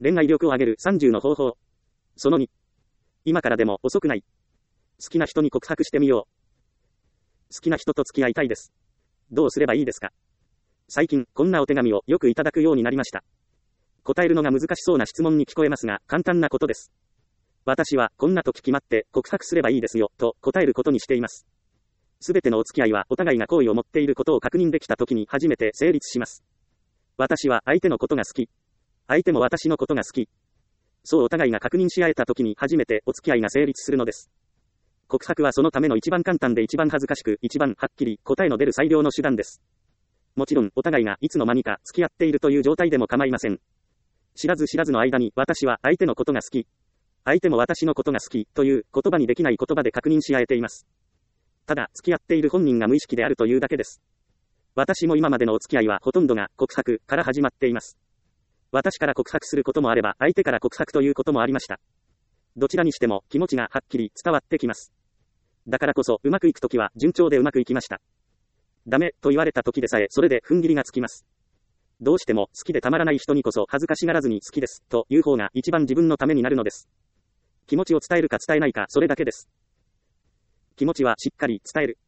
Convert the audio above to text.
恋愛力を上げる30の方法。その2。今からでも遅くない。好きな人に告白してみよう。好きな人と付き合いたいです。どうすればいいですか？最近、こんなお手紙をよくいただくようになりました。答えるのが難しそうな質問に聞こえますが、簡単なことです。私は、こんな時決まって告白すればいいですよ、と答えることにしています。すべてのお付き合いはお互いが好意を持っていることを確認できた時に初めて成立します。私は相手のことが好き。相手も私のことが好き。そうお互いが確認し合えた時に初めてお付き合いが成立するのです。告白はそのための一番簡単で一番恥ずかしく、一番はっきり答えの出る最良の手段です。もちろん、お互いがいつの間にか付き合っているという状態でも構いません。知らず知らずの間に私は相手のことが好き。相手も私のことが好きという言葉にできない言葉で確認し合えています。ただ、付き合っている本人が無意識であるというだけです。私も今までのお付き合いはほとんどが告白から始まっています。私から告白することもあれば、相手から告白ということもありました。どちらにしても気持ちがはっきり伝わってきます。だからこそ、うまくいくときは順調でうまくいきました。ダメと言われたときでさえそれで踏ん切りがつきます。どうしても好きでたまらない人にこそ恥ずかしがらずに好きですという方が一番自分のためになるのです。気持ちを伝えるか伝えないか、それだけです。気持ちはしっかり伝える。